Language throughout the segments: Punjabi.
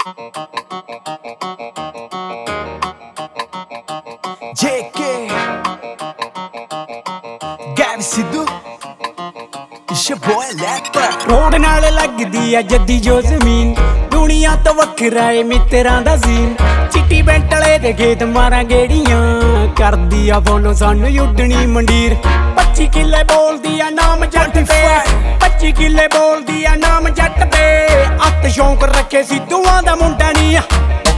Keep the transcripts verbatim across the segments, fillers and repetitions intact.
J K Gabby Sidhu It's your boy Lapper road ਨਾਲ ਲੱਗਦੀ ਆ ਜੱਦੀ ਜੋ ਜ਼ਮੀਨ ਦੁਨੀਆ ਤੋਂ ਵੱਖਰਾ ਏ ਮਿੱਤਰਾਂ ਦਾ ਜ਼ੀਨ ਚਿੱਟੀ ਬੈਂਟਲੇ ਦੇ ਗੇਤ ਮਾਰਾਂ ਗੇੜੀਆਂ ਕਰਦੀ ਆ ਫੋਲੋ ਸਾਨੂੰ ਉੱਡਣੀ ਮੰਡੀਰ ਪੱਚੀ ਕਿੱਲੇ ਬੋਲਦੀ ਆ ਨਾਮ ਜੱਟ ਤੇ ਪੱਚੀ ਕਿੱਲੇ ਬੋਲਦੀ ਆ ਨਾਮ ਜੱਟ ਤੇ ਅੱਤ ਸ਼ੌਂਕ ਰੱਖੇ ਸੀ ਦੋਵਾਂ ਦਾ ਮੁੰਡਾ ਨਹੀਂ ਆ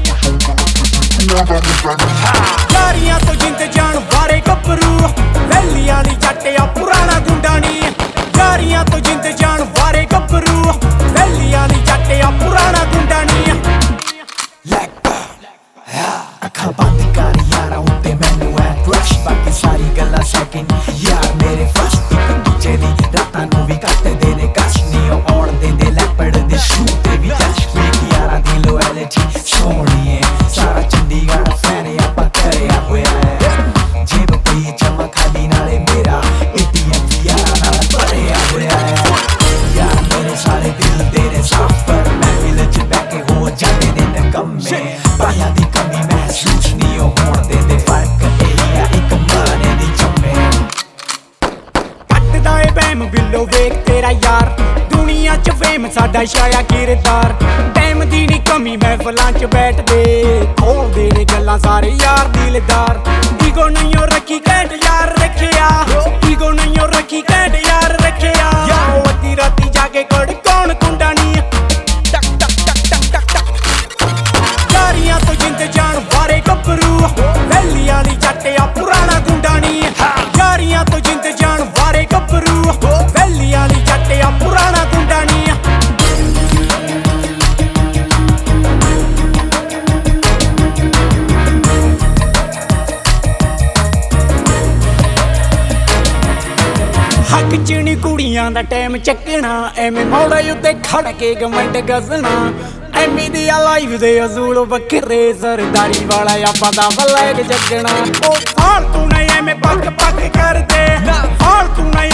ਯਾਰੀਆਂ ਤੋਂ ਜਿੰਦ ਜਾਣ ਵਾਰੇ ਗੱਭਰੂ ਵੈਲੀ ਵਾਲੀ ਜੱਟ ਆ ਪੁਰਾਣਾ ਗੁੰਡਾ ਨਹੀਂ ਯਾਰੀਆਂ ਤੋਂ ਜਿੰਦ ਜਾਣ ਵਾਰੇ ਗੱਭਰੂ ਵੈਲੀ ਵਾਲੀ ਜੱਟ ਆ ਪੁਰਾਣਾ ਗੁੰਡਾ ਨਹੀਂ Lapper ਅੱਖਾਂ ਬੰਦ ਕਰ ਯਾਰਾ ਉੱਤੇ ਮੈਨੂੰ ਐ ਰਸ਼ ਬਾਕੀ ਸਾਰੀ ਗੱਲਾਂ ਸੈਕਿੰਡ ਯਾਰ ਮੇਰੇ ਫਸਟ ਇੱਕ ਦੂਜੇ ਦੀ ਰਾਤਾਂ ਨੂੰ ਵੀ ਕੱਟਦੇ ਨੇ ਕਸ਼ ਨਹੀਂ ਉਹ ਆਉਣ ਦਿੰਦੇ ਲੈਪੜ ਦੇ ਸ਼ੂ ਤੇ ਵੀ ਟੱਚ ਵੇਖ ਯਾਰਾਂ ਦੀ ਲੋਇਲਟੀ ਸੋਹਣੀ ਏ ਸਾਰਾ ਚੰਡੀਗੜ੍ਹ ਫੈਨ ਆਪਾਂ ਕਰਿਆ ਹੋਇਆ ਹੈ ਜੇਬ ਪਈ ਜਮਾ ਖਾਲੀ ਨਾਲੇ ਮੇਰਾ ਏਟੀਐਮ ਯਾਰਾਂ ਨਾਲ ਭਰਿਆ ਹੋਇਆ ਹੈ ਯਾਰ ਮੇਰੇ ਸਾਰੇ ਦਿਲ ਦੇ ਨੇ ਸਾਫ਼ ਪਰ ਮੈਂ ਦਿਲ ਚ ਬਹਿ ਕੇ ਹੋ ਜਾਂਦੇ ਨੇ ਨਕੰਮੇ ਪਾਇਆ ਦੀ ਕਮੀ ਮਹਿਸੂਸ ਨਹੀਂ ਉਹ ਹੋਣ ਦਿੰਦੇ ਫਰਕ ਇਹ ਆ ਇੱਕ ਮਾਨੇ ਦੀ ਜੰਮੇ ਕੱਟਦਾ ਏ ਬੈਮ ਬਿੱਲੋ ਵੇਖ ਤੇਰਾ ਯਾਰ ਦੁਨੀਆ ਚ ਫੇਮ ਸਾਡਾ ਛਾਇਆ ਕਿਰਦਾਰ ਟਾਈਮ ਦੀ ਨੀ ਕਮੀ ਮਹਿਫਲਾਂ ਚ ਬੈਠਦੇ ਖੋਲਦੇ ਨੇ ਗੱਲਾਂ ਸਾਰੇ ਯਾਰ ਦਿਲਦਾਰ ਈਗੋ ਨਹੀਂ ਓ ਰੱਖੀ ਘੈਂਟ ਯਾਰ ਰੱਖਿਆ ਈਗੋ ਨਹੀਂ ਓ ਰੱਖੀ ਘੈਂਟ ਯਾਰ ਰੱਖਿਆ ਯਾਰ ਅੱਧੀ ਰਾਤੀ ਜਾ ਕੇ ਕੋੜ ਕੌਣ ਕੁੰਡਾ ਨਹੀਂ ਟਕ ਟਕ ਟਕ ਟਕ ਟਕ ਟਕ ਯਾਰੀਆਂ ਤੋਂ ਜਿੰਦ ਜਾਣ ਵਾਰੇ ਗੱਭਰੂ ਵੈਲੀ ਵਾਲੀ ਜੱਟ ਆ ਪੁਰਾਣਾ ਗੁੰਡਾ ਨਹੀਂ ਯਾਰੀਆਂ ਤੋਂ ਜਿੰਦ ਜਾਣ ਵਾਰੇ ਗੱਭਰੂ ਵੈਲੀ ਵਾਲੀ ਜੱਟ ਆ ਪੁਰਾਣਾ ਗੁੰਡਾ ਨਹੀਂ ਹੱਕ ਚ ਨੀ ਕੁੜੀਆਂ ਦਾ ਟਾਈਮ ਚੱਕਣਾ ਐਵੇਂ ਮੋੜੇ ਉੱਤੇ ਖੜ ਕੇ ਗਮੰਡ ਗਸਣਾ ਐਮੀ ਦੀ ਆ ਲਾਈਫ ਦੇ ਅਜ਼ੂਲ ਵੱਖਰੇ ਸਰਦਾਰੀ ਵਾਲਾ ਆਪਾਂ ਦਾ ਫਲੈਗ ਚੱਕਣਾ ਉਹ ਫਾਲਤੂ ਨਹੀਂ ਐਵੇਂ ਪੱਕ ਪੱਕ ਕਰਦੇ ਫਾਲਤੂ ਨਹੀਂ